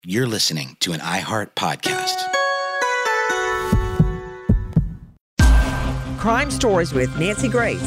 You're listening to an iHeart podcast. Crime Stories with Nancy Grace.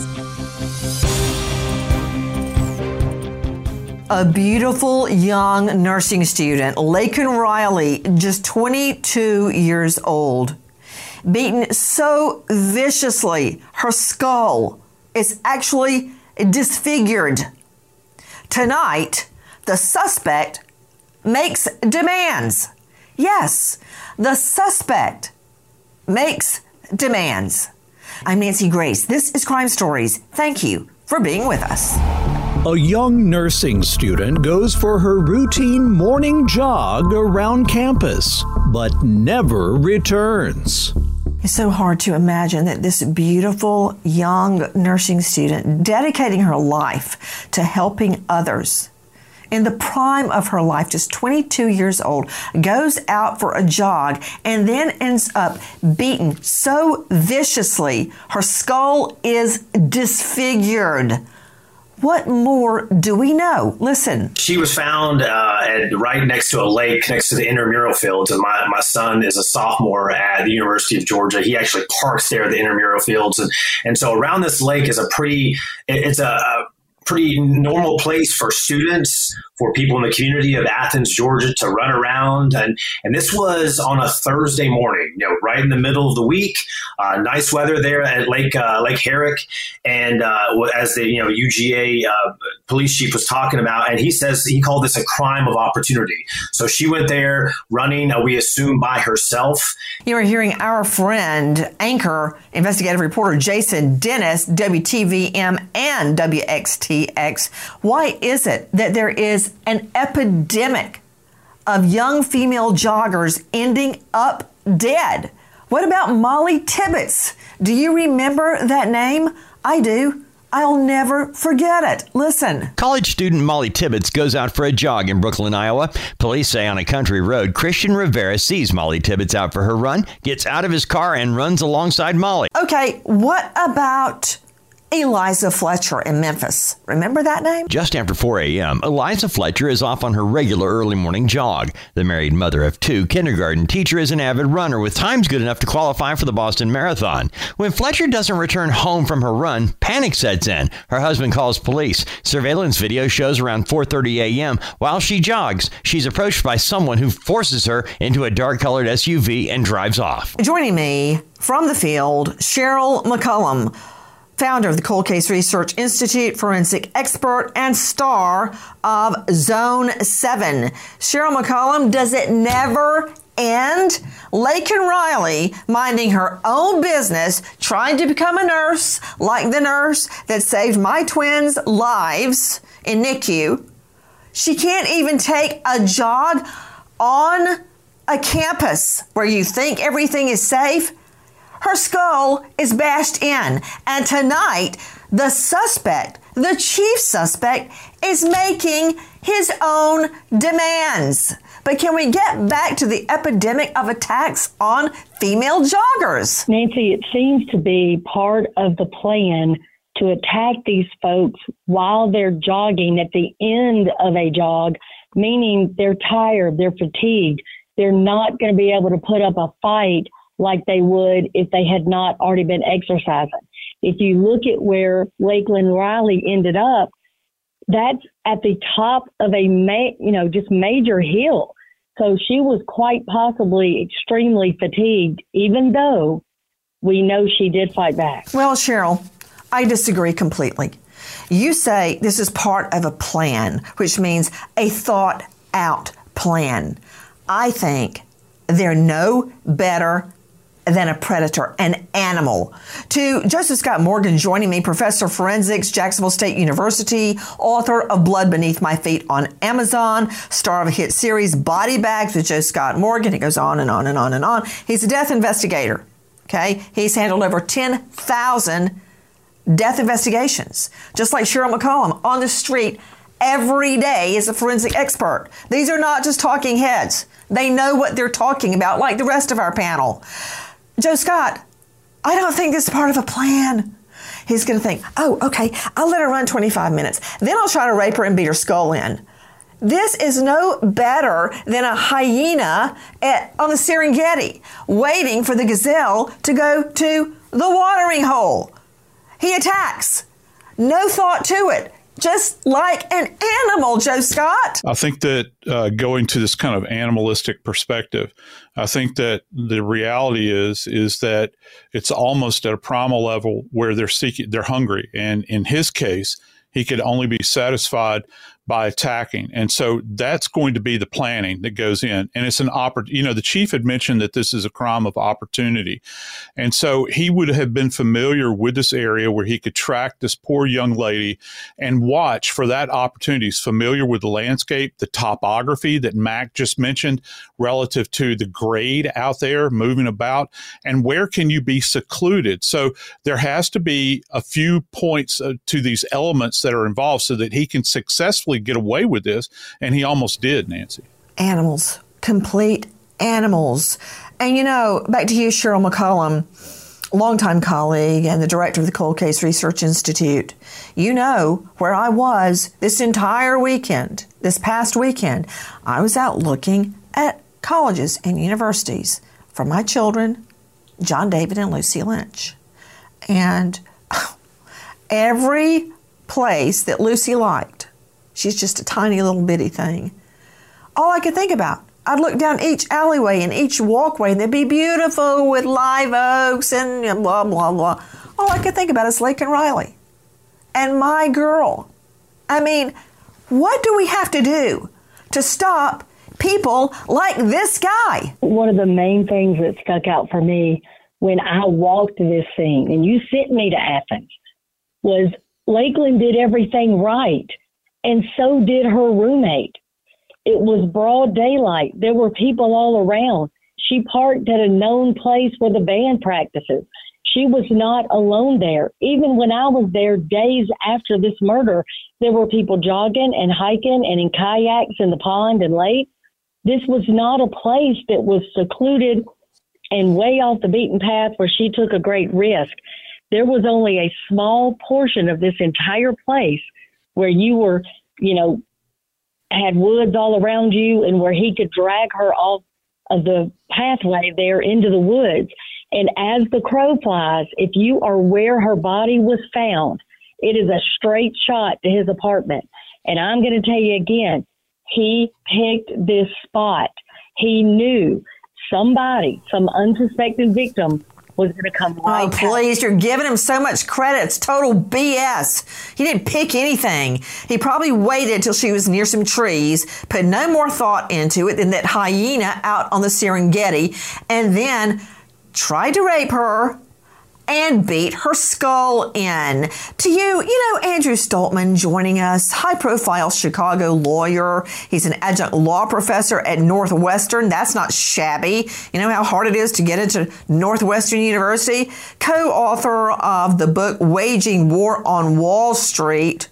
A beautiful young nursing student, Laken Riley, just 22 years old, beaten so viciously, her skull is actually disfigured. Tonight, the suspect makes demands. Yes, the suspect makes demands. I'm Nancy Grace. This is Crime Stories. Thank you for being with us. A young nursing student goes for her routine morning jog around campus, but never returns. It's so hard to imagine that this beautiful young nursing student, dedicating her life to helping others, in the prime of her life, just 22 years old, goes out for a jog and then ends up beaten so viciously her skull is disfigured. What more do we know? Listen. She was found right next to a lake, next to the intramural fields. And my son is a sophomore at the University of Georgia. He actually parks there at the intramural fields. And so around this lake is a pretty normal place for students, for people in the community of Athens, Georgia, to run around. And this was on a Thursday morning, right in the middle of the week. Nice weather there at Lake Herrick. And as the UGA police chief was talking about, and he says he called this a crime of opportunity. So she went there running, we assume, by herself. You are hearing our friend, anchor, investigative reporter Jason Dennis, WTVM and WXTX. Why is it that there is an epidemic of young female joggers ending up dead? What about Molly Tibbetts? Do you remember that name? I do. I'll never forget it. Listen. College student Molly Tibbetts goes out for a jog in Brooklyn, Iowa. Police say on a country road, Christian Rivera sees Molly Tibbetts out for her run, gets out of his car, and runs alongside Molly. Okay, what about Eliza Fletcher in Memphis? Remember that name? Just after 4 a.m., Eliza Fletcher is off on her regular early morning jog. The married mother of two, kindergarten teacher, is an avid runner with times good enough to qualify for the Boston Marathon. When Fletcher doesn't return home from her run, panic sets in. Her husband calls police. Surveillance video shows around 4:30 a.m. While she jogs, she's approached by someone who forces her into a dark-colored SUV and drives off. Joining me from the field, Cheryl McCollum, founder of the Cold Case Research Institute, forensic expert, and star of Zone 7. Cheryl McCollum, does it never end? Laken Riley, minding her own business, trying to become a nurse, like the nurse that saved my twins' lives in NICU. She can't even take a jog on a campus where you think everything is safe. Her skull is bashed in. And tonight, the suspect, the chief suspect, is making his own demands. But can we get back to the epidemic of attacks on female joggers? Nancy, it seems to be part of the plan to attack these folks while they're jogging at the end of a jog, meaning they're tired, they're fatigued. They're not going to be able to put up a fight like they would if they had not already been exercising. If you look at where Laken Riley ended up, that's at the top of a just major hill. So she was quite possibly extremely fatigued, even though we know she did fight back. Well, Cheryl, I disagree completely. You say this is part of a plan, which means a thought out plan. I think they're no better than a predator, an animal. To Joseph Scott Morgan joining me, professor of forensics, Jacksonville State University, author of Blood Beneath My Feet on Amazon, star of a hit series, Body Bags with Joe Scott Morgan. He goes on and on and on and on. He's a death investigator, okay? He's handled over 10,000 death investigations, just like Cheryl McCollum, on the street every day as a forensic expert. These are not just talking heads. They know what they're talking about, like the rest of our panel. Joe Scott, I don't think this is part of a plan. He's going to think, oh, okay, I'll let her run 25 minutes. Then I'll try to rape her and beat her skull in. This is no better than a hyena on the Serengeti waiting for the gazelle to go to the watering hole. He attacks. No thought to it. Just like an animal, Joe Scott. I think that going to this kind of animalistic perspective, I think that the reality is that it's almost at a primal level where they're hungry. And in his case, he could only be satisfied by attacking. And so that's going to be the planning that goes in. And it's the chief had mentioned that this is a crime of opportunity. And so he would have been familiar with this area where he could track this poor young lady and watch for that opportunity. He's familiar with the landscape, the topography that Mac just mentioned relative to the grade out there moving about, and where can you be secluded. So there has to be a few points to these elements that are involved so that he can successfully get away with this, and he almost did, Nancy. Animals, complete animals. And back to you, Cheryl McCollum, longtime colleague and the director of the Cold Case Research Institute. You know where I was this entire weekend, this past weekend. I was out looking at colleges and universities for my children, John David and Lucy Lynch. And every place that Lucy liked, she's just a tiny little bitty thing, all I could think about, I'd look down each alleyway and each walkway, and they'd be beautiful with live oaks and blah, blah, blah. All I could think about is Laken Riley and my girl. I mean, what do we have to do to stop people like this guy? One of the main things that stuck out for me when I walked this scene, and you sent me to Athens, was Lakeland did everything right, and so did her roommate. It was broad daylight. There were people all around. She parked at a known place where the band practices. She was not alone there. Even when I was there days after this murder, there were people jogging and hiking and in kayaks in the pond and lake. This was not a place that was secluded and way off the beaten path where she took a great risk. There was only a small portion of this entire place where you were, had woods all around you, and where he could drag her off of the pathway there into the woods. And as the crow flies, if you are where her body was found, it is a straight shot to his apartment. And I'm going to tell you again, he picked this spot. He knew somebody, some unsuspected victim, was going to come right past. Oh, please, you're giving him so much credit. It's total BS. He didn't pick anything. He probably waited till she was near some trees, put no more thought into it than that hyena out on the Serengeti, and then tried to rape her and beat her skull in. To you, Andrew Stoltman joining us, high-profile Chicago lawyer. He's an adjunct law professor at Northwestern. That's not shabby. You know how hard it is to get into Northwestern University? Co-author of the book Waging War on Wall Street.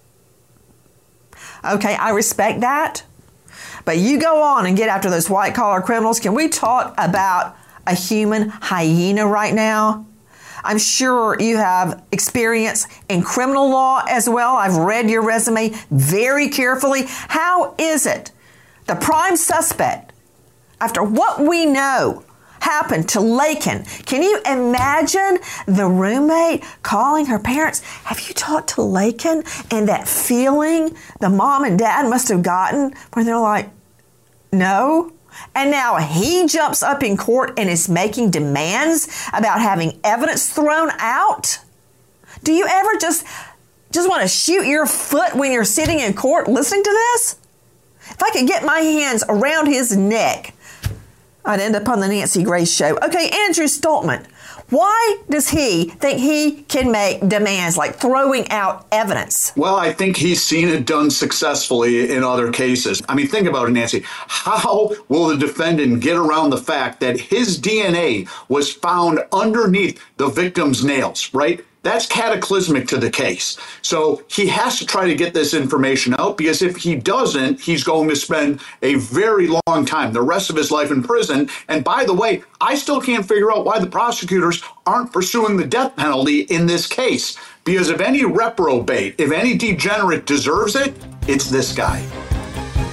Okay, I respect that. But you go on and get after those white-collar criminals. Can we talk about a human hyena right now? I'm sure you have experience in criminal law as well. I've read your resume very carefully. How is it the prime suspect, after what we know happened to Laken, can you imagine the roommate calling her parents? Have you talked to Laken? And that feeling the mom and dad must have gotten where they're like, no. And now he jumps up in court and is making demands about having evidence thrown out? Do you ever just want to shoot your foot when you're sitting in court listening to this? If I could get my hands around his neck, I'd end up on the Nancy Grace Show. Okay, Andrew Stoltman, why does he think he can make demands like throwing out evidence? Well, I think he's seen it done successfully in other cases. I mean, think about it, Nancy. How will the defendant get around the fact that his DNA was found underneath the victim's nails, right? That's cataclysmic to the case. So he has to try to get this information out, because if he doesn't, he's going to spend a very long time, the rest of his life in prison. And by the way, I still can't figure out why the prosecutors aren't pursuing the death penalty in this case. Because if any reprobate, if any degenerate deserves it, it's this guy.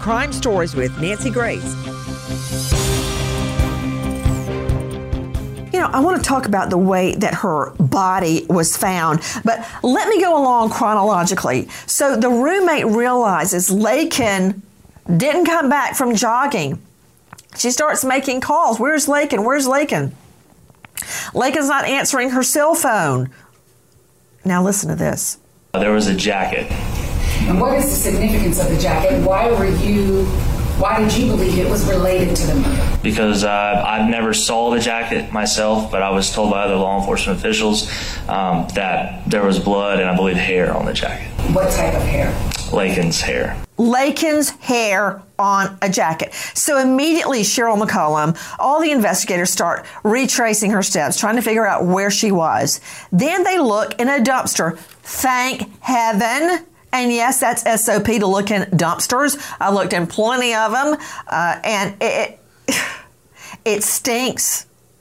Crime Stories with Nancy Grace. You know, I want to talk about the way that her body was found, but let me go along chronologically. So the roommate realizes Laken didn't come back from jogging. She starts making calls. Where's Laken? Where's Laken? Laken's not answering her cell phone. Now listen to this. There was a jacket. And what is the significance of the jacket? Why did you believe it was related to the murder? Because I've never saw the jacket myself, but I was told by other law enforcement officials that there was blood and I believe hair on the jacket. What type of hair? Laken's hair. Laken's hair on a jacket. So immediately Cheryl McCollum, all the investigators start retracing her steps, trying to figure out where she was. Then they look in a dumpster. Thank heaven. And yes, that's SOP to look in dumpsters. I looked in plenty of them, and it stinks.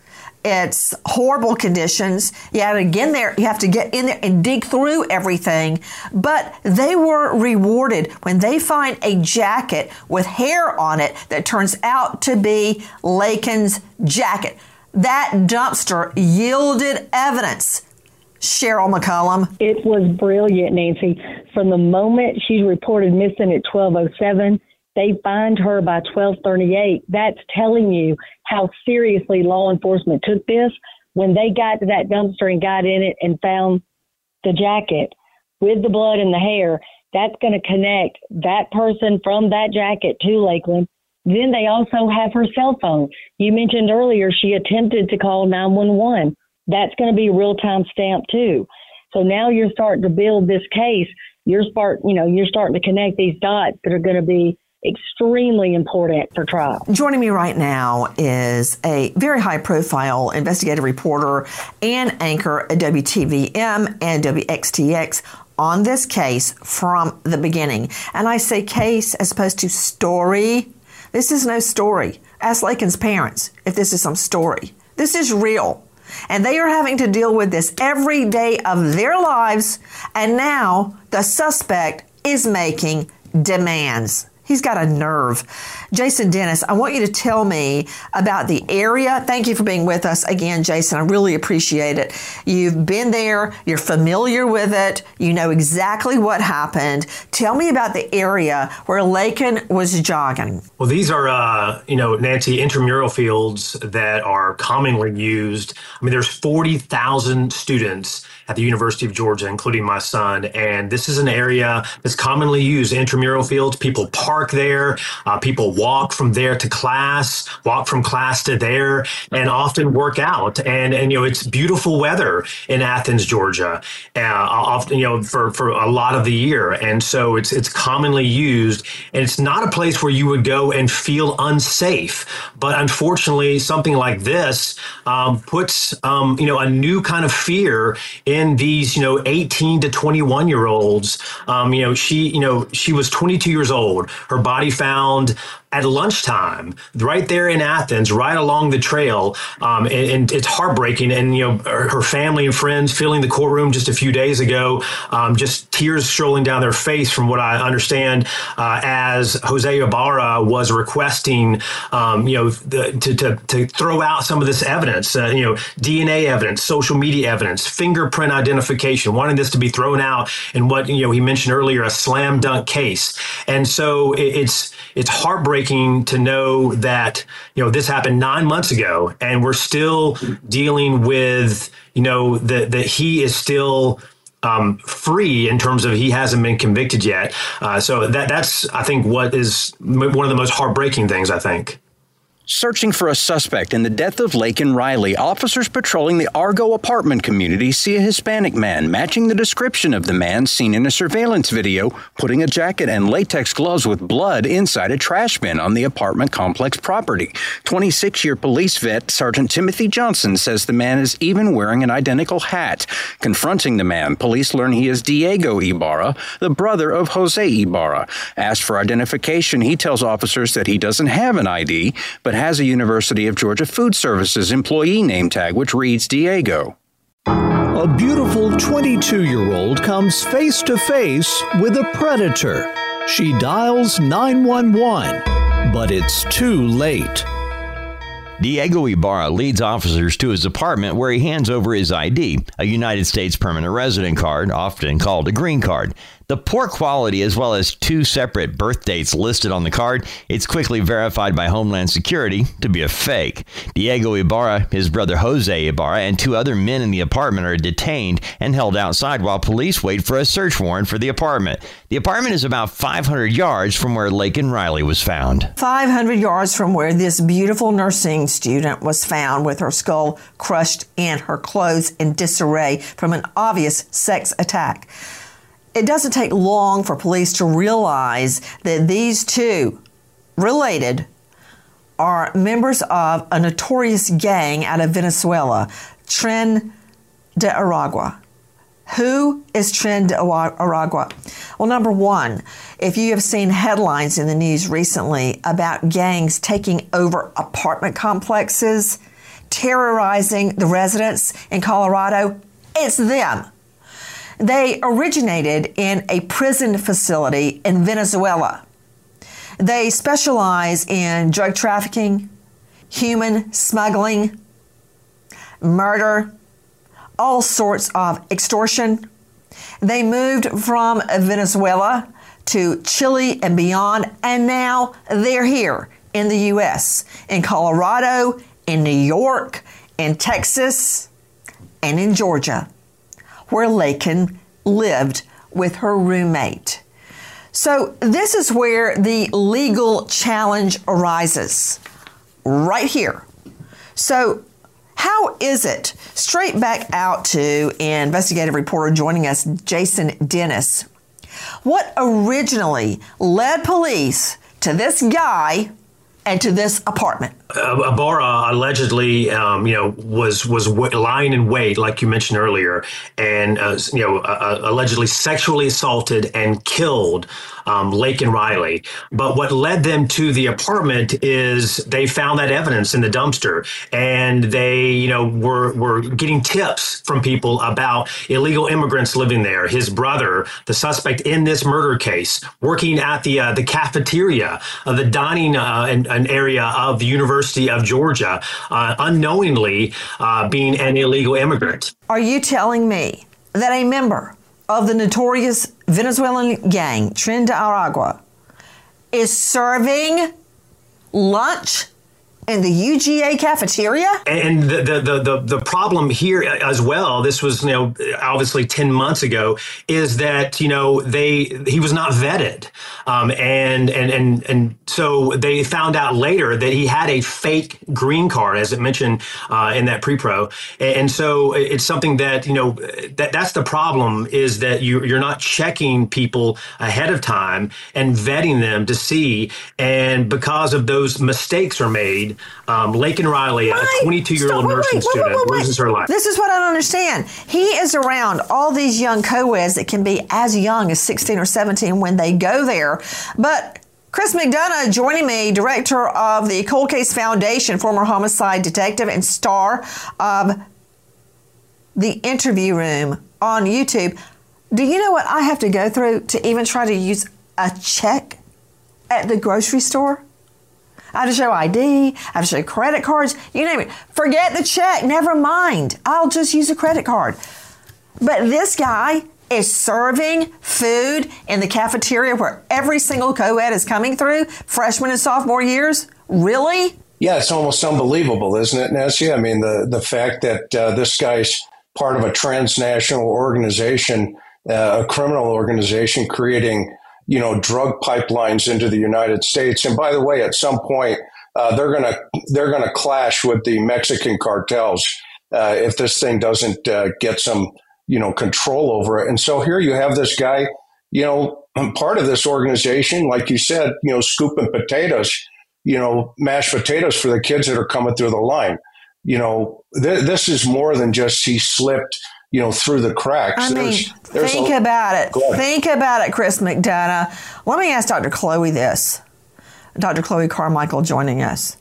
It's horrible conditions. You have to get in there. You have to get in there and dig through everything. But they were rewarded when they find a jacket with hair on it that turns out to be Laken's jacket. That dumpster yielded evidence. Cheryl McCollum. It was brilliant, Nancy. From the moment she reported missing at 12:07, they find her by 12:38. That's telling you how seriously law enforcement took this. When they got to that dumpster and got in it and found the jacket with the blood and the hair, that's going to connect that person from that jacket to Lakeland. Then they also have her cell phone. You mentioned earlier she attempted to call 911. That's going to be real-time stamped too. So now you're starting to build this case. You're starting to connect these dots that are going to be extremely important for trial. Joining me right now is a very high-profile investigative reporter and anchor at WTVM and WXTX on this case from the beginning. And I say case as opposed to story. This is no story. Ask Laken's parents if this is some story. This is real. And they are having to deal with this every day of their lives. And now the suspect is making demands. He's got a nerve. Jason Dennis, I want you to tell me about the area. Thank you for being with us again, Jason. I really appreciate it. You've been there. You're familiar with it. You know exactly what happened. Tell me about the area where Laken was jogging. Well, these are, Nancy, intramural fields that are commonly used. I mean, there's 40,000 students at the University of Georgia, including my son. And this is an area that's commonly used, intramural fields. People park there. People walk from there to class, walk from class to there, and often work out. And it's beautiful weather in Athens, Georgia, often, for a lot of the year. And so it's commonly used. And it's not a place where you would go and feel unsafe. But unfortunately, something like this puts, a new kind of fear in these, 18 to 21 year olds. She was 22 years old. Her body found at lunchtime, right there in Athens, right along the trail. And it's heartbreaking. And, her family and friends filling the courtroom just a few days ago, just tears strolling down their face from what I understand, as Jose Ibarra was requesting, to throw out some of this evidence, DNA evidence, social media evidence, fingerprint identification, wanting this to be thrown out in what, he mentioned earlier, a slam dunk case. And so it's heartbreaking to know that, this happened 9 months ago and we're still dealing with, that he is still free in terms of he hasn't been convicted yet. So that's, I think, what is one of the most heartbreaking things, I think. Searching for a suspect in the death of Laken Riley, officers patrolling the Argo apartment community see a Hispanic man matching the description of the man seen in a surveillance video, putting a jacket and latex gloves with blood inside a trash bin on the apartment complex property. 26-year police vet Sergeant Timothy Johnson says the man is even wearing an identical hat. Confronting the man, police learn he is Diego Ibarra, the brother of Jose Ibarra. Asked for identification, he tells officers that he doesn't have an ID, but has a University of Georgia Food Services employee name tag, which reads Diego. A beautiful 22-year-old comes face to face with a predator. She dials 911, but it's too late. Diego Ibarra leads officers to his apartment where he hands over his ID, a United States permanent resident card, often called a green card. The poor quality, as well as 2 separate birth dates listed on the card, it's quickly verified by Homeland Security to be a fake. Diego Ibarra, his brother Jose Ibarra, and 2 other men in the apartment are detained and held outside while police wait for a search warrant for the apartment. The apartment is about 500 yards from where Laken Riley was found. 500 yards from where this beautiful nursing student was found with her skull crushed and her clothes in disarray from an obvious sex attack. It doesn't take long for police to realize that these 2 related are members of a notorious gang out of Venezuela, Tren de Aragua. Who is Tren de Aragua? Well, number one, if you have seen headlines in the news recently about gangs taking over apartment complexes, terrorizing the residents in Colorado, it's them. They originated in a prison facility in Venezuela. They specialize in drug trafficking, human smuggling, murder, all sorts of extortion. They moved from Venezuela to Chile and beyond, and now they're here in the U.S., in Colorado, in New York, in Texas, and in Georgia, where Laken lived with her roommate. So this is where the legal challenge arises, right here. So how is it? Straight back out to investigative reporter joining us, Jason Dennis. What originally led police to this guy and to this apartment? Ibarra allegedly, was lying in wait, like you mentioned earlier, and allegedly sexually assaulted and killed Laken Riley. But what led them to the apartment is they found that evidence in the dumpster, and they, were getting tips from people about illegal immigrants living there. His brother, the suspect in this murder case, working at the cafeteria of the dining an area of the University of Georgia, unknowingly being an illegal immigrant. Are you telling me that a member of the notorious Venezuelan gang, Tren de Aragua, is serving lunch in the UGA cafeteria? And the problem here as well, this was, obviously 10 months ago, is that, he was not vetted. And so they found out later that he had a fake green card, as it mentioned in that pre-pro. And so it's something that, that's the problem, is that you're not checking people ahead of time and vetting them to see. And because of those mistakes are made, Laken Riley, a 22-year-old nursing student, loses her life. This is what I don't understand. He is around all these young co-eds that can be as young as 16 or 17 when they go there. But Chris McDonough joining me, director of the Cold Case Foundation, former homicide detective and star of The Interview Room on YouTube. Do you know what I have to go through to even try to use a check at the grocery store? I have to show ID, I have to show credit cards, you name it. Forget the check, never mind. I'll just use a credit card. But this guy is serving food in the cafeteria where every single co-ed is coming through, freshman and sophomore years? Really? Yeah, it's almost unbelievable, isn't it, Nancy? I mean, the fact that this guy's part of a transnational organization, a criminal organization creating drug pipelines into the United States. And by the way, at some point, they're gonna clash with the Mexican cartels if this thing doesn't get some control over it. And so here you have this guy, part of this organization, like you said, scooping potatoes, mashed potatoes for the kids that are coming through the line. This is more than just he slipped through the cracks. I mean, think about it. Think about it, Chris McDonough. Let me ask Dr. Chloe this. Dr. Chloe Carmichael joining us.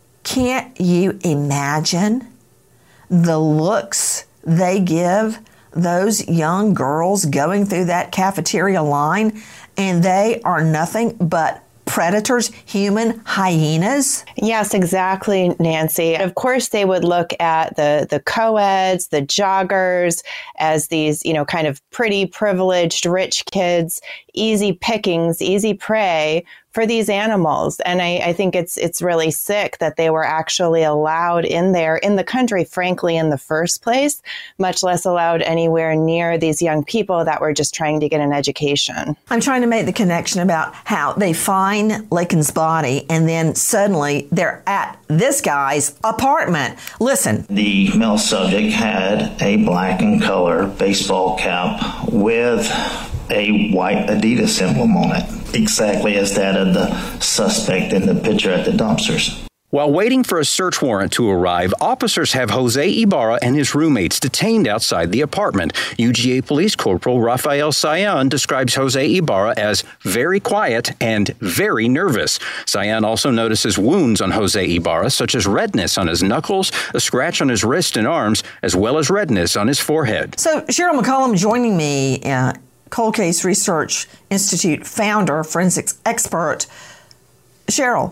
Can't you imagine the looks they give those young girls going through that cafeteria line, and they are nothing but predators, human hyenas? Yes, exactly, Nancy. Of course, they would look at the co-eds, the joggers, as these, kind of pretty, privileged, rich kids, easy pickings, easy prey for these animals. And I think it's really sick that they were actually allowed in there in the country, frankly, in the first place, much less allowed anywhere near these young people that were just trying to get an education. I'm trying to make the connection about how they find Lakin's body and then suddenly they're at this guy's apartment. Listen. The male subject had a black in color baseball cap with a white Adidas emblem on it, exactly as that of the suspect in the picture at the dumpsters. While waiting for a search warrant to arrive, officers have Jose Ibarra and his roommates detained outside the apartment. UGA Police Corporal Rafael Sayan describes Jose Ibarra as very quiet and very nervous. Sayan also notices wounds on Jose Ibarra, such as redness on his knuckles, a scratch on his wrist and arms, as well as redness on his forehead. So Cheryl McCollum joining me, Cold Case Research Institute founder, forensics expert. Cheryl,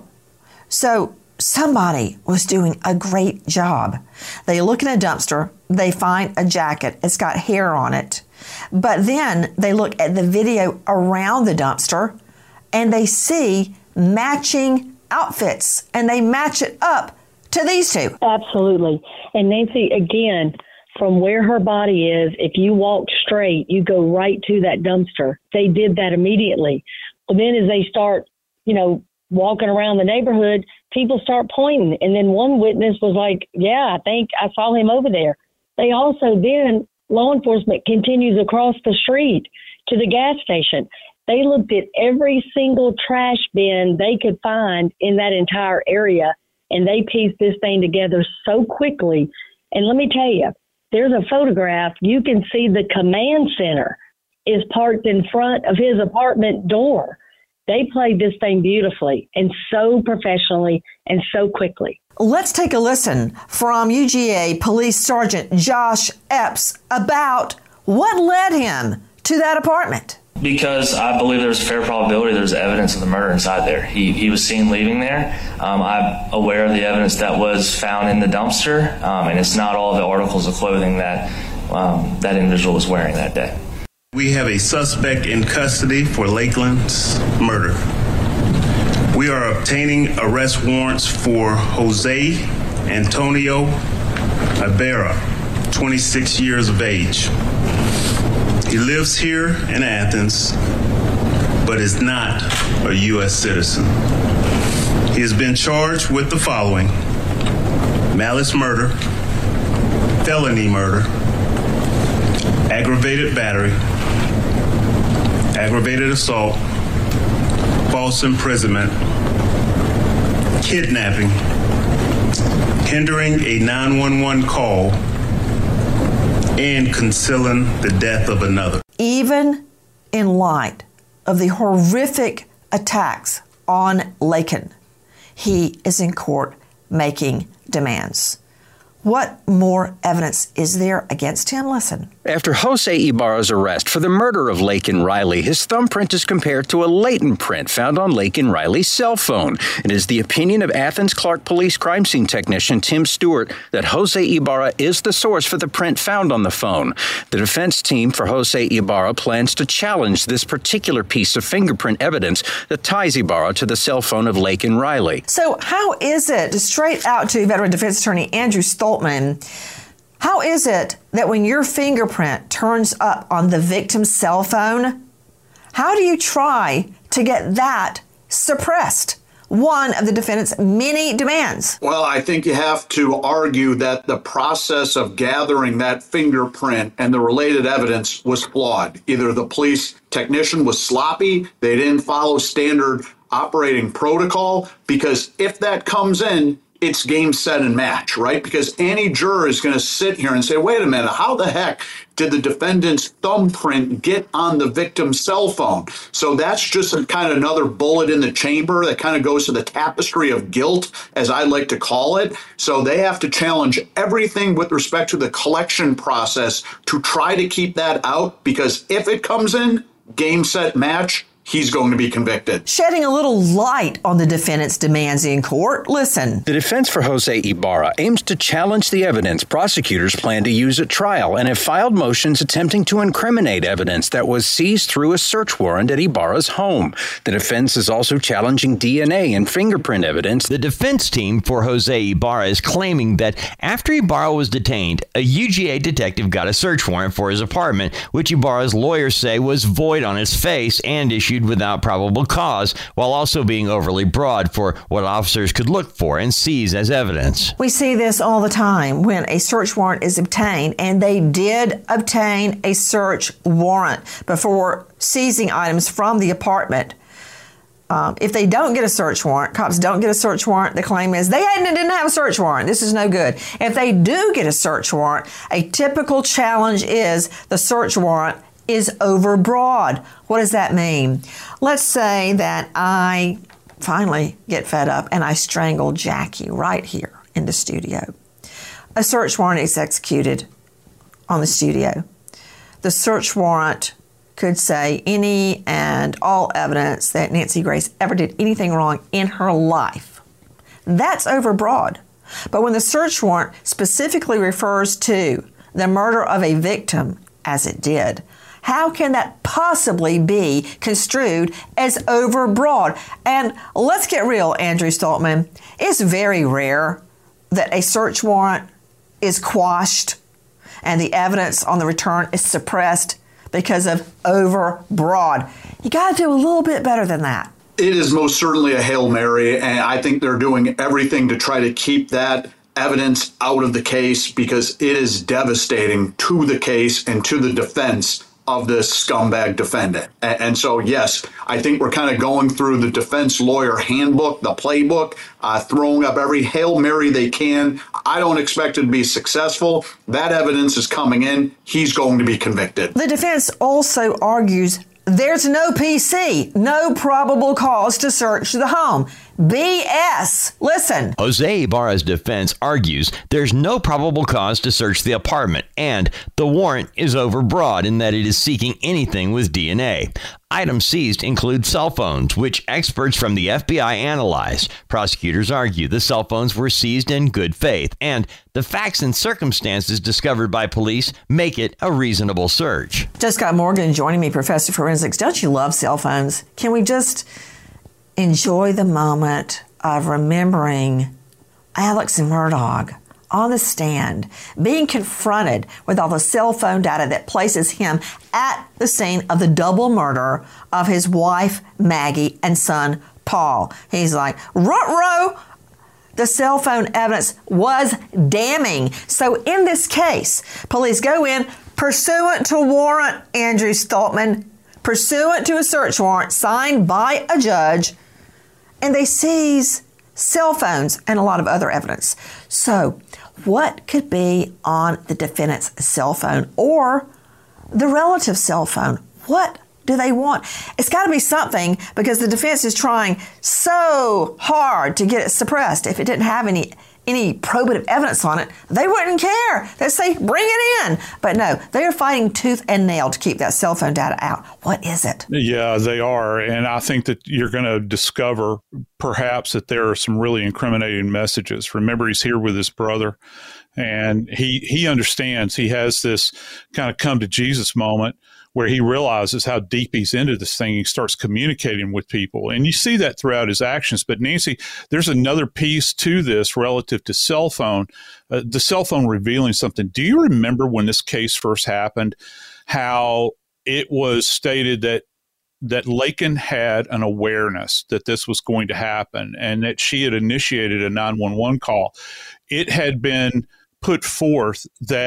so somebody was doing a great job. They look in a dumpster, they find a jacket, it's got hair on it, but then they look at the video around the dumpster and they see matching outfits and they match it up to these two. Absolutely. And Nancy, again, from where her body is, if you walk straight, you go right to that dumpster. They did that immediately. Well, then as they start, walking around the neighborhood, people start pointing. And then one witness was like, yeah, I think I saw him over there. They also then, law enforcement continues across the street to the gas station. They looked at every single trash bin they could find in that entire area, and they pieced this thing together so quickly. And let me tell you, there's a photograph. You can see the command center is parked in front of his apartment door. They played this thing beautifully and so professionally and so quickly. Let's take a listen from UGA Police Sergeant Josh Epps about what led him to that apartment. Because I believe there's a fair probability there's evidence of the murder inside there. He was seen leaving there. I'm aware of the evidence that was found in the dumpster, and it's not all the articles of clothing that that individual was wearing that day. We have a suspect in custody for Lakeland's murder. We are obtaining arrest warrants for Jose Antonio Ibarra, 26 years of age. He lives here in Athens, but is not a U.S. citizen. He has been charged with the following: malice murder, felony murder, aggravated battery, aggravated assault, false imprisonment, kidnapping, hindering a 911 call, and concealing the death of another. Even in light of the horrific attacks on Laken, he is in court making demands. What more evidence is there against him? Listen. After Jose Ibarra's arrest for the murder of Laken Riley, his thumbprint is compared to a latent print found on Laken Riley's cell phone. It is the opinion of Athens Clark Police crime scene technician Tim Stewart that Jose Ibarra is the source for the print found on the phone. The defense team for Jose Ibarra plans to challenge this particular piece of fingerprint evidence that ties Ibarra to the cell phone of Laken Riley. So how is it, straight out to veteran defense attorney Andrew Stoltman, how is it that when your fingerprint turns up on the victim's cell phone, how do you try to get that suppressed? One of the defendant's many demands. Well, I think you have to argue that the process of gathering that fingerprint and the related evidence was flawed. Either the police technician was sloppy, they didn't follow standard operating protocol, because if that comes in, it's game, set, and match, right? Because any juror is going to sit here and say, wait a minute, how the heck did the defendant's thumbprint get on the victim's cell phone? So that's just a kind of another bullet in the chamber that kind of goes to the tapestry of guilt, as I like to call it. So they have to challenge everything with respect to the collection process to try to keep that out, because if it comes in, game, set, match, he's going to be convicted. Shedding a little light on the defendant's demands in court. Listen. The defense for Jose Ibarra aims to challenge the evidence prosecutors plan to use at trial and have filed motions attempting to incriminate evidence that was seized through a search warrant at Ibarra's home. The defense is also challenging DNA and fingerprint evidence. The defense team for Jose Ibarra is claiming that after Ibarra was detained, a UGA detective got a search warrant for his apartment, which Ibarra's lawyers say was void on its face and issued without probable cause, while also being overly broad for what officers could look for and seize as evidence. We see this all the time when a search warrant is obtained, and they did obtain a search warrant before seizing items from the apartment. If they don't get a search warrant, cops don't get a search warrant, the claim is they didn't have a search warrant. This is no good. If they do get a search warrant, a typical challenge is the search warrant is overbroad. What does that mean? Let's say that I finally get fed up and I strangle Jackie right here in the studio. A search warrant is executed on the studio. The search warrant could say any and all evidence that Nancy Grace ever did anything wrong in her life. That's overbroad. But when the search warrant specifically refers to the murder of a victim, as it did, how can that possibly be construed as overbroad? And let's get real, Andrew Stoltman. It's very rare that a search warrant is quashed and the evidence on the return is suppressed because of overbroad. You got to do a little bit better than that. It is most certainly a Hail Mary, and I think they're doing everything to try to keep that evidence out of the case because it is devastating to the case and to the defense of this scumbag defendant. And so, yes, I think we're kind of going through the defense lawyer handbook, the playbook, throwing up every Hail Mary they can. I don't expect it to be successful. That evidence is coming in. He's going to be convicted. The defense also argues there's no PC, no probable cause to search the home. BS. Listen. Jose Ibarra's defense argues there's no probable cause to search the apartment, and the warrant is overbroad in that it is seeking anything with DNA. Items seized include cell phones, which experts from the FBI analyzed. Prosecutors argue the cell phones were seized in good faith, and the facts and circumstances discovered by police make it a reasonable search. Just Scott Morgan joining me, Professor of Forensics. Don't you love cell phones? Can we just enjoy the moment of remembering Alex Murdaugh on the stand, being confronted with all the cell phone data that places him at the scene of the double murder of his wife, Maggie, and son, Paul. He's like, ruh-roh. The cell phone evidence was damning. So in this case, police go in pursuant to warrant, Andrew Stoltman, pursuant to a search warrant signed by a judge, and they seize cell phones and a lot of other evidence. So what could be on the defendant's cell phone or the relative's cell phone? What do they want? It's got to be something, because the defense is trying so hard to get it suppressed. If it didn't have any probative evidence on it, they wouldn't care. They'd say, bring it in. But no, they are fighting tooth and nail to keep that cell phone data out. What is it? Yeah, they are. And I think that you're going to discover perhaps that there are some really incriminating messages. Remember, he's here with his brother, and he understands. He has this kind of come to Jesus moment where he realizes how deep he's into this thing. He starts communicating with people. And you see that throughout his actions. But Nancy, there's another piece to this relative to cell phone, the cell phone revealing something. Do you remember when this case first happened, how it was stated that Lakin had an awareness that this was going to happen and that she had initiated a 911 call? It had been put forth that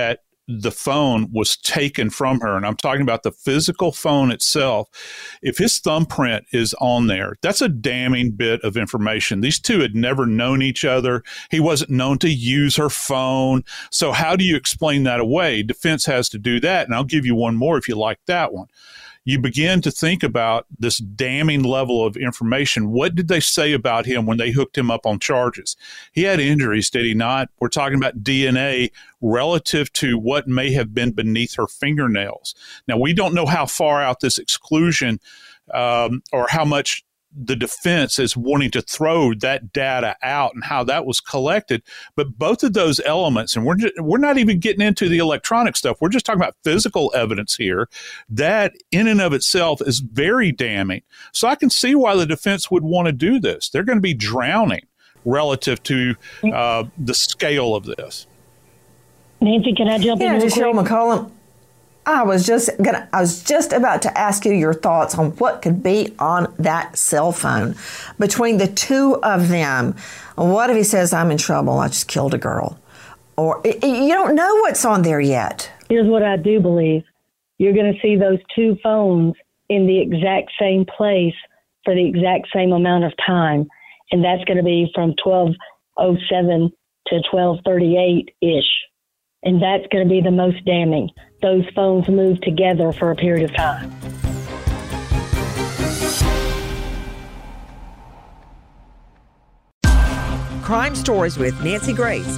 the phone was taken from her, and I'm talking about the physical phone itself, if his thumbprint is on there, that's a damning bit of information. These two had never known each other. He wasn't known to use her phone. So how do you explain that away? Defense has to do that, and I'll give you one more if you like that one. You begin to think about this damning level of information. What did they say about him when they hooked him up on charges? He had injuries, did he not? We're talking about DNA relative to what may have been beneath her fingernails. Now, we don't know how far out this exclusion or how much the defense is wanting to throw that data out and how that was collected. But both of those elements, and we're not even getting into the electronic stuff. We're just talking about physical evidence here. That in and of itself is very damning. So I can see why the defense would want to do this. They're going to be drowning relative to the scale of this. Nancy, can I jump in real quick? Cheryl McCollum, I was just about to ask you your thoughts on what could be on that cell phone between the two of them. What if he says, I'm in trouble, I just killed a girl? Or you don't know what's on there yet. Here's what I do believe. You're going to see those two phones in the exact same place for the exact same amount of time. And that's going to be from 12:07 to 12:38-ish. And that's going to be the most damning. Those phones move together for a period of time. Crime Stories with Nancy Grace.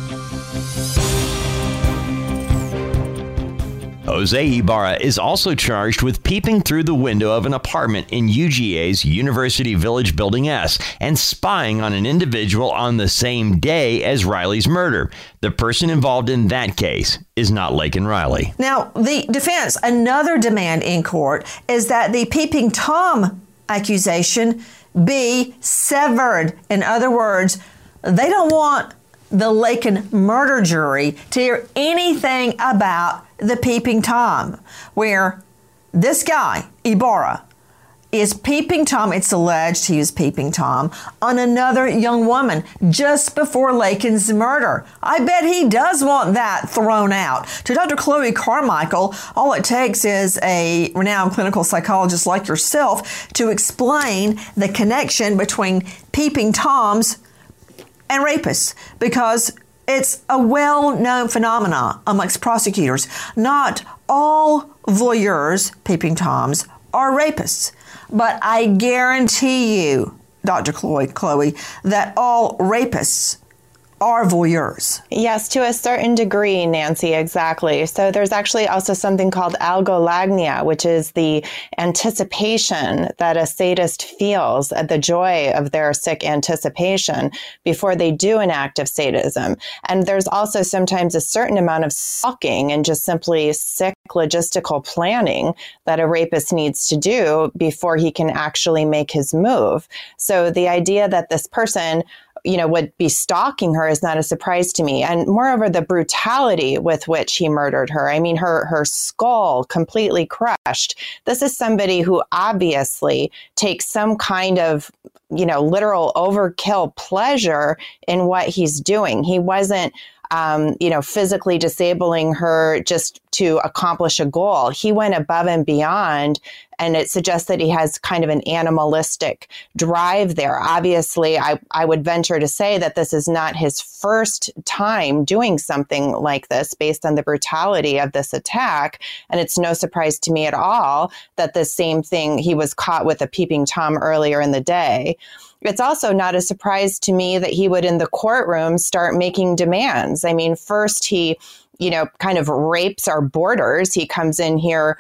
Jose Ibarra is also charged with peeping through the window of an apartment in UGA's University Village Building S and spying on an individual on the same day as Riley's murder. The person involved in that case is not Laken Riley. Now, the defense, another demand in court is that the Peeping Tom accusation be severed. In other words, they don't want the Laken murder jury to hear anything about the Peeping Tom, where this guy, Ibarra, is Peeping Tom. It's alleged he was Peeping Tom on another young woman just before Laken's murder. I bet he does want that thrown out. To Dr. Chloe Carmichael, all it takes is a renowned clinical psychologist like yourself to explain the connection between Peeping Toms and rapists, because it's a well-known phenomenon amongst prosecutors. Not all voyeurs, Peeping Toms, are rapists. But I guarantee you, Dr. Chloe, that all rapists are voyeurs. Yes, to a certain degree, Nancy, exactly. So there's actually also something called algolagnia, which is the anticipation that a sadist feels, the joy of their sick anticipation before they do an act of sadism. And there's also sometimes a certain amount of stalking and just simply sick logistical planning that a rapist needs to do before he can actually make his move. So the idea that this person would be stalking her is not a surprise to me. And moreover, the brutality with which he murdered her. I mean, her skull completely crushed. This is somebody who obviously takes some kind of, literal overkill pleasure in what he's doing. He wasn't, physically disabling her just to accomplish a goal. He went above and beyond, and it suggests that he has kind of an animalistic drive there. Obviously, I would venture to say that this is not his first time doing something like this based on the brutality of this attack. And it's no surprise to me at all that the same thing, he was caught with a Peeping Tom earlier in the day. It's also not a surprise to me that he would in the courtroom start making demands. I mean, first he, kind of rapes our borders. He comes in here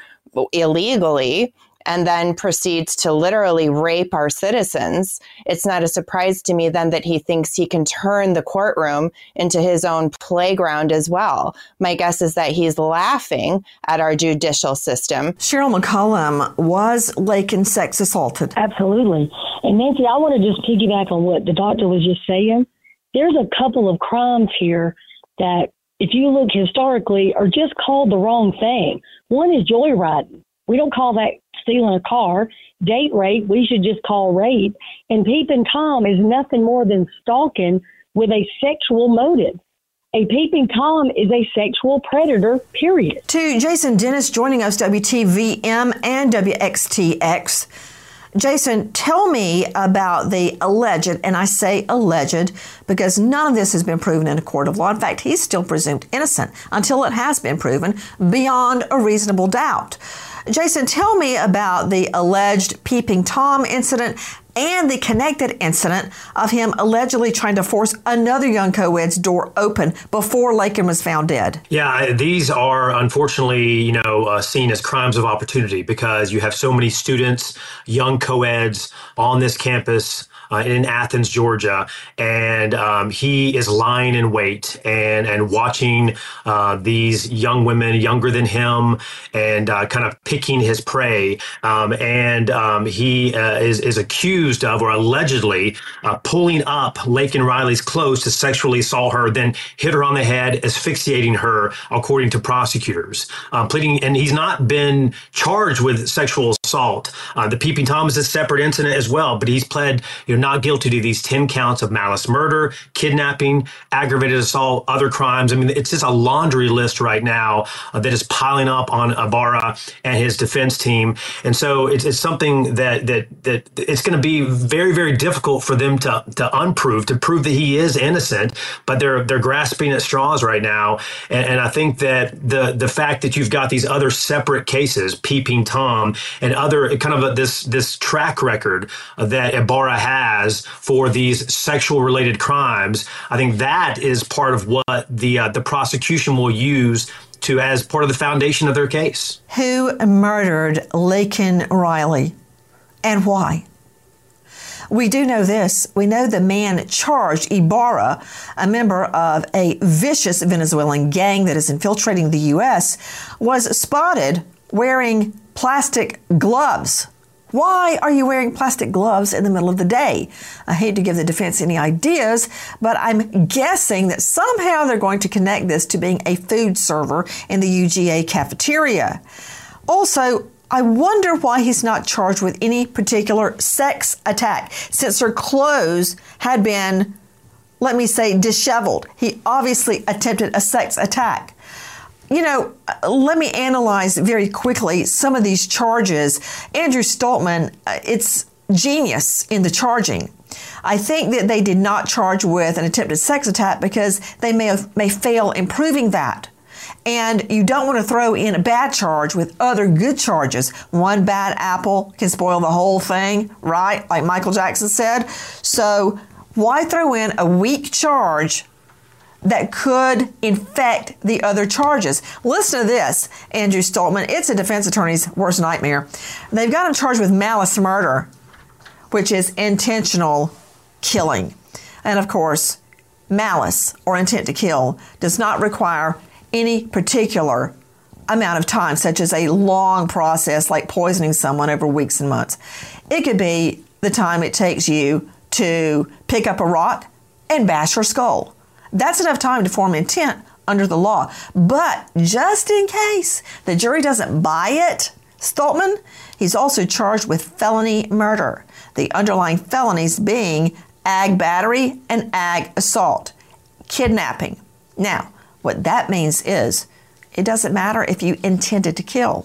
illegally and then proceeds to literally rape our citizens. It's not a surprise to me then that he thinks he can turn the courtroom into his own playground as well. My guess is that he's laughing at our judicial system. Cheryl McCollum, was Laken sex assaulted? Absolutely. And Nancy, I want to just piggyback on what the doctor was just saying. There's a couple of crimes here that, if you look historically, are just called the wrong thing. One is joyriding. We don't call that stealing a car. Date rape, we should just call rape. And Peeping Tom is nothing more than stalking with a sexual motive. A peeping Tom is a sexual predator, period. To Jason Dennis joining us, WTVM and WXTX. Jason, tell me about the alleged, and I say alleged because none of this has been proven in a court of law. In fact, he's still presumed innocent until it has been proven beyond a reasonable doubt. Jason, tell me about the alleged peeping Tom incident and the connected incident of him allegedly trying to force another young co-ed's door open before Laken was found dead. Yeah, these are unfortunately, seen as crimes of opportunity because you have so many students, young co-eds on this campus in Athens, Georgia, and he is lying in wait and watching these young women younger than him and kind of picking his prey. He is accused of, or allegedly, pulling up Laken Riley's clothes to sexually assault her, then hit her on the head, asphyxiating her, according to prosecutors. And he's not been charged with sexual assault. The peeping Tom is a separate incident as well, but he's pled not guilty to these 10 counts of malice murder, kidnapping, aggravated assault, other crimes. I mean, it's just a laundry list right now that is piling up on Ibarra and his defense team. And so it's something that it's going to be very, very difficult for them to prove that he is innocent, but they're grasping at straws right now. And I think that the fact that you've got these other separate cases, peeping Tom, and other kind of this track record that Ibarra has for these sexual related crimes, I think that is part of what the prosecution will use as part of the foundation of their case. Who murdered Laken Riley and why? We do know this. We know the man charged, Ibarra, a member of a vicious Venezuelan gang that is infiltrating the U.S., was spotted wearing plastic gloves. Why are you wearing plastic gloves in the middle of the day? I hate to give the defense any ideas, but I'm guessing that somehow they're going to connect this to being a food server in the UGA cafeteria. Also, I wonder why he's not charged with any particular sex attack, since her clothes had been, let me say, disheveled. He obviously attempted a sex attack. Let me analyze very quickly some of these charges. Andrew Stoltman, it's genius in the charging. I think that they did not charge with an attempted sex attack because they may fail in proving that. And you don't want to throw in a bad charge with other good charges. One bad apple can spoil the whole thing, right? Like Michael Jackson said. So why throw in a weak charge that could infect the other charges? Listen to this, Andrew Stoltman. It's a defense attorney's worst nightmare. They've got him charged with malice murder, which is intentional killing. And of course, malice or intent to kill does not require any particular amount of time, such as a long process like poisoning someone over weeks and months. It could be the time it takes you to pick up a rock and bash her skull. That's enough time to form intent under the law. But just in case the jury doesn't buy it, Stoltman, he's also charged with felony murder, the underlying felonies being ag battery and ag assault, kidnapping. Now, what that means is it doesn't matter if you intended to kill.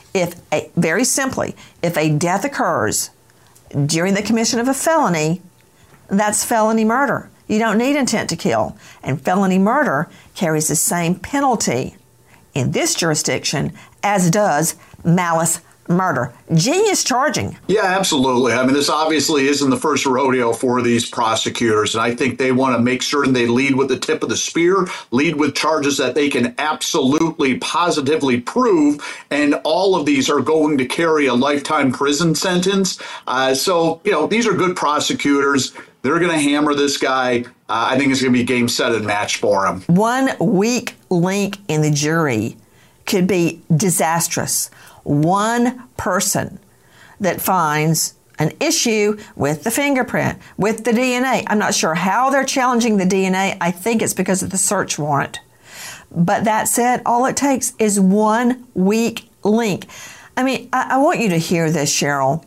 Very simply, if a death occurs during the commission of a felony, that's felony murder. You don't need intent to kill. And felony murder carries the same penalty in this jurisdiction as does malice murder. Genius charging. Yeah, absolutely. I mean, this obviously isn't the first rodeo for these prosecutors, and I think they want to make certain they lead with the tip of the spear, lead with charges that they can absolutely, positively prove, and all of these are going to carry a lifetime prison sentence. So, these are good prosecutors. They're going to hammer this guy. I think it's going to be game, set, and match for him. One weak link in the jury could be disastrous. One person that finds an issue with the fingerprint, with the DNA. I'm not sure how they're challenging the DNA. I think it's because of the search warrant. But that said, all it takes is one weak link. I mean, I want you to hear this, Cheryl.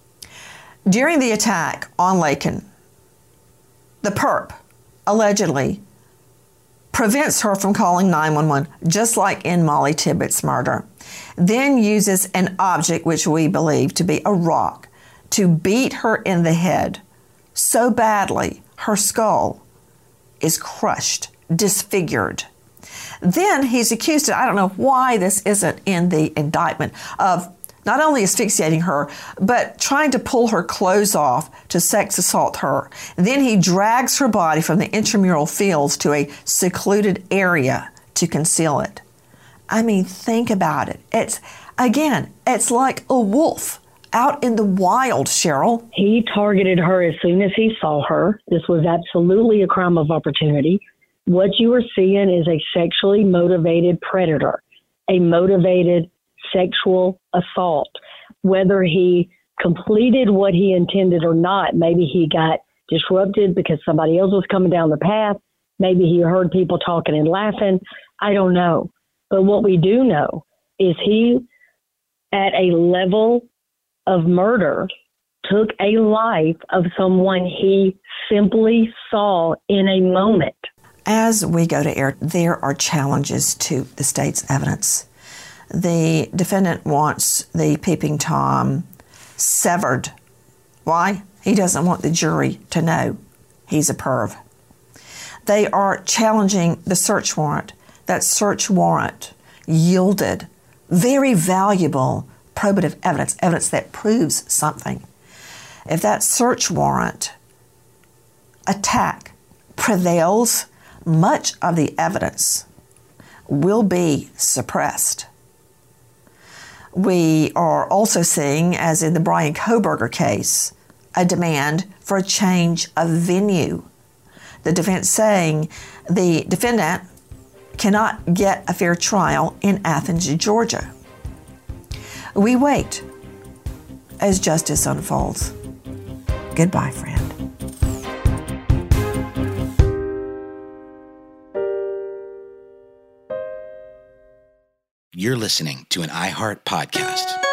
During the attack on Laken, the perp allegedly prevents her from calling 911, just like in Molly Tippett's murder, then uses an object which we believe to be a rock to beat her in the head so badly her skull is crushed, disfigured. Then he's accused, I don't know why this isn't in the indictment, of not only asphyxiating her, but trying to pull her clothes off to sex assault her. Then he drags her body from the intramural fields to a secluded area to conceal it. I mean, think about it. It's like a wolf out in the wild, Cheryl. He targeted her as soon as he saw her. This was absolutely a crime of opportunity. What you are seeing is a sexually motivated predator, a motivated sexual assault. Whether he completed what he intended or not, maybe he got disrupted because somebody else was coming down the path. Maybe he heard people talking and laughing. I don't know. But what we do know is he, at a level of murder, took a life of someone he simply saw in a moment. As we go to air, there are challenges to the state's evidence. The defendant wants the peeping Tom severed. Why? He doesn't want the jury to know he's a perv. They are challenging the search warrant. That search warrant yielded very valuable probative evidence that proves something. If that search warrant attack prevails, much of the evidence will be suppressed. We are also seeing, as in the Brian Kohberger case, a demand for a change of venue. The defense saying the defendant cannot get a fair trial in Athens, Georgia. We wait as justice unfolds. Goodbye, friend. You're listening to an iHeart podcast.